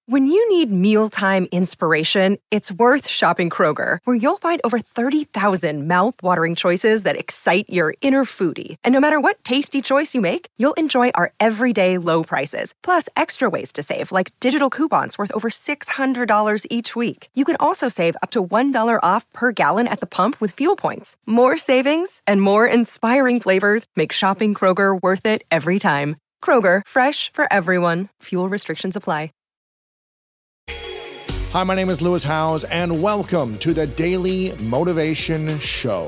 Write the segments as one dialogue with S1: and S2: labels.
S1: When you need mealtime inspiration, it's worth shopping Kroger, where you'll find over 30,000 mouth-watering choices that excite your inner foodie. And no matter what tasty choice you make, you'll enjoy our everyday low prices, plus extra ways to save, like digital coupons worth over $600 each week. You can also save up to $1 off per gallon at the pump with fuel points. More savings and more inspiring flavors make shopping Kroger worth it every time. Kroger, fresh for everyone. Fuel restrictions apply.
S2: Hi, my name is Lewis Howes, and welcome to the Daily Motivation Show.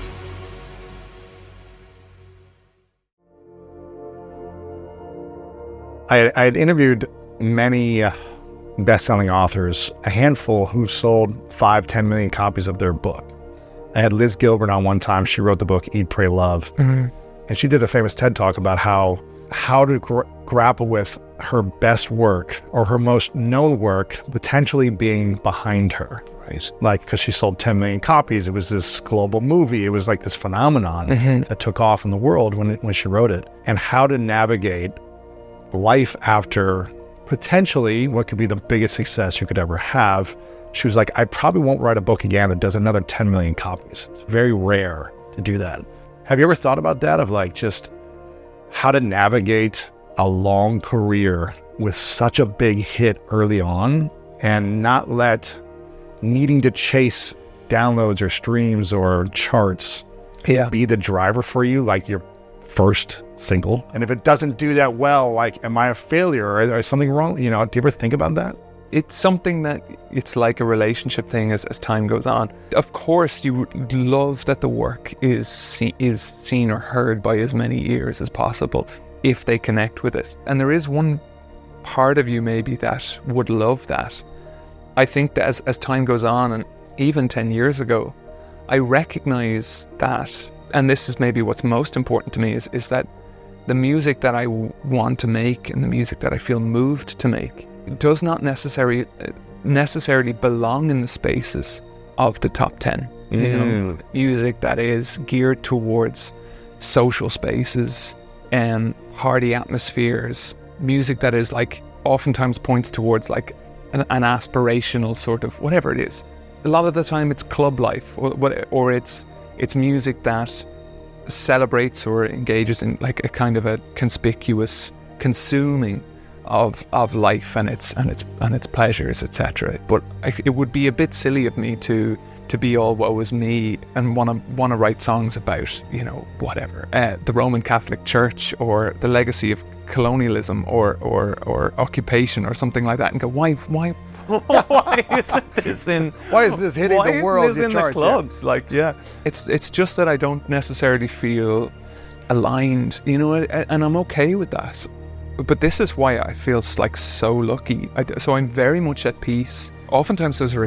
S3: I had interviewed many best-selling authors, a handful who sold 5-10 million copies of their book. I had Liz Gilbert on one time. She wrote the book Eat, Pray, Love. Mm-hmm. And she did a famous TED Talk about how to grapple with her best work or her most known work potentially being behind her, right? Like, because she sold 10 million copies. It was this global movie. It was like this phenomenon that took off in the world when she wrote it. And how to navigate life after potentially what could be the biggest success you could ever have. She was like, I probably won't write a book again that does another 10 million copies. It's very rare to do that. Have you ever thought about that, of like just how to navigate a long career with such a big hit early on and not let needing to chase downloads or streams or charts be the driver for you, like your first single? And if it doesn't do that well, like, am I a failure or is something wrong? You know, do you ever think about that?
S4: It's something that it's like a relationship thing as time goes on. Of course, you would love that the work is seen or heard by as many ears as possible if they connect with it. And there is one part of you maybe that would love that. I think that as time goes on, and even 10 years ago, I recognize that, and this is maybe what's most important to me, is that the music that I want to make and the music that I feel moved to make does not necessarily belong in the spaces of the top 10. You know, music that is geared towards social spaces and party atmospheres, music that is like oftentimes points towards like an aspirational sort of whatever it is. A lot of the time it's club life or it's music that celebrates or engages in like a kind of a conspicuous consuming of life and its pleasures, etc. But it would be a bit silly of me to be all woe is me and want to write songs about, you know, whatever, the Roman Catholic Church or the legacy of colonialism or occupation or something like that, and go, why isn't this in?
S3: Why is this hitting the world?
S4: Why is this in the clubs? Yeah. Like, yeah, it's just that I don't necessarily feel aligned, you know, and I'm okay with that. But this is why I feel like so lucky. So I'm very much at peace. Oftentimes that's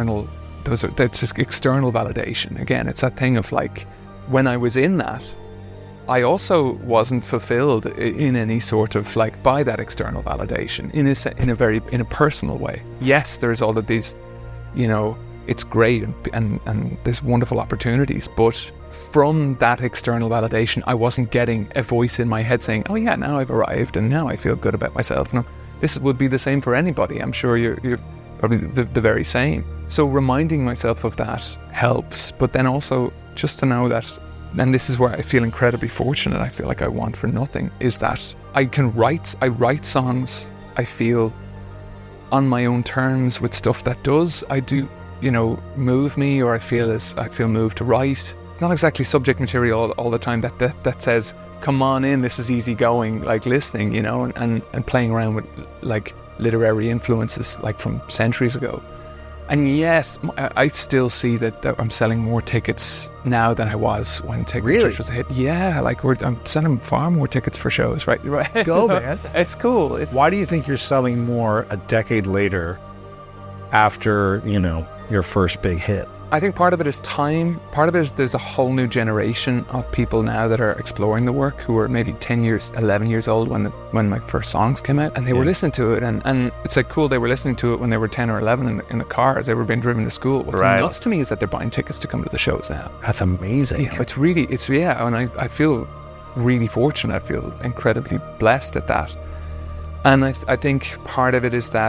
S4: just external validation. Again, it's that thing of like, when I was in that, I also wasn't fulfilled in any sort of like by that external validation in a personal way. Yes, there's all of these, you know, it's great and there's wonderful opportunities, but from that external validation, I wasn't getting a voice in my head saying, oh yeah, now I've arrived and now I feel good about myself. No, this would be the same for anybody. I'm sure you're probably the very same. So reminding myself of that helps, but then also just to know that, and this is where I feel incredibly fortunate, I feel like I want for nothing, is that I write songs, I feel on my own terms with stuff that you know, move me, or I feel moved to write. It's not exactly subject material all the time that says, come on in, this is easy going, like listening, you know, and playing around with like literary influences like from centuries ago. And yes, I still see that I'm selling more tickets now than I was when Church was a hit. Yeah, like I'm selling far more tickets for shows, right?
S3: Go, man.
S4: It's cool.
S3: Why do you think you're selling more a decade later after, you know, your first big hit?
S4: I think part of it is time. Part of it is there's a whole new generation of people now that are exploring the work who were maybe 10 years, 11 years old when my first songs came out, and they were listening to it, and it's like cool, they were listening to it when they were 10 or 11 in the car as they were being driven to school. What's nuts to me is that they're buying tickets to come to the shows now.
S3: That's amazing.
S4: Yeah, and I feel really fortunate. I feel incredibly blessed at that. And I think part of it is that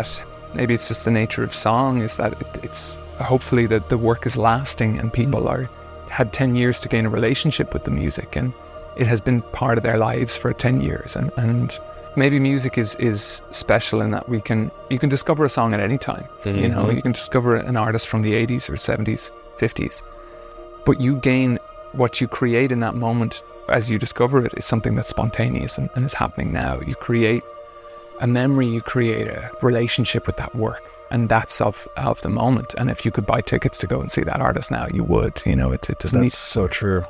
S4: maybe it's just the nature of song, is that it's hopefully that the work is lasting and people had 10 years to gain a relationship with the music, and it has been part of their lives for 10 years. And maybe music is special in that you can discover a song at any time. You know, you can discover an artist from the 80s or 70s, 50s, but you gain what you create in that moment as you discover it is something that's spontaneous and is happening now. You create a memory, you create a relationship with that work, and that's of the moment. And if you could buy tickets to go and see that artist now, you would. You know, it doesn't need.
S3: That's so true.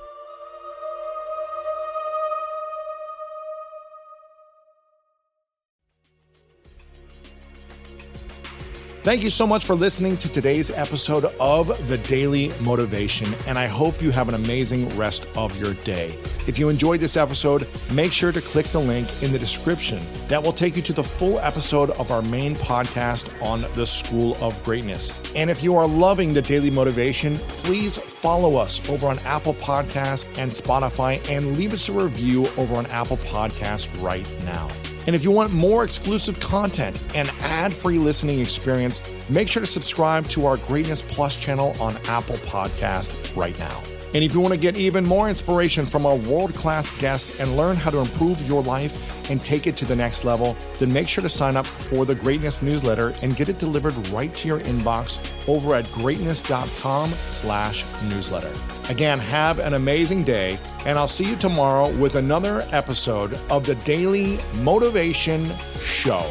S2: Thank you so much for listening to today's episode of The Daily Motivation, and I hope you have an amazing rest of your day. If you enjoyed this episode, make sure to click the link in the description. That will take you to the full episode of our main podcast on the School of Greatness. And if you are loving The Daily Motivation, please follow us over on Apple Podcasts and Spotify, and leave us a review over on Apple Podcasts right now. And if you want more exclusive content and ad-free listening experience, make sure to subscribe to our Greatness Plus channel on Apple Podcasts right now. And if you want to get even more inspiration from our world-class guests and learn how to improve your life and take it to the next level, then make sure to sign up for the Greatness newsletter and get it delivered right to your inbox over at greatness.com/newsletter. Again, have an amazing day, and I'll see you tomorrow with another episode of the Daily Motivation Show.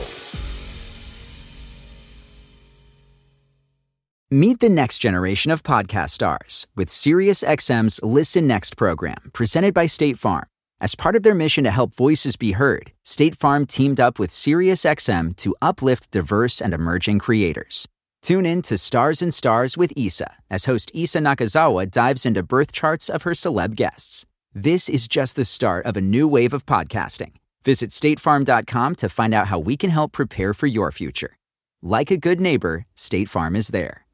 S5: Meet the next generation of podcast stars with SiriusXM's Listen Next program, presented by State Farm. As part of their mission to help voices be heard, State Farm teamed up with SiriusXM to uplift diverse and emerging creators. Tune in to Stars and Stars with Issa, as host Issa Nakazawa dives into birth charts of her celeb guests. This is just the start of a new wave of podcasting. Visit statefarm.com to find out how we can help prepare for your future. Like a good neighbor, State Farm is there.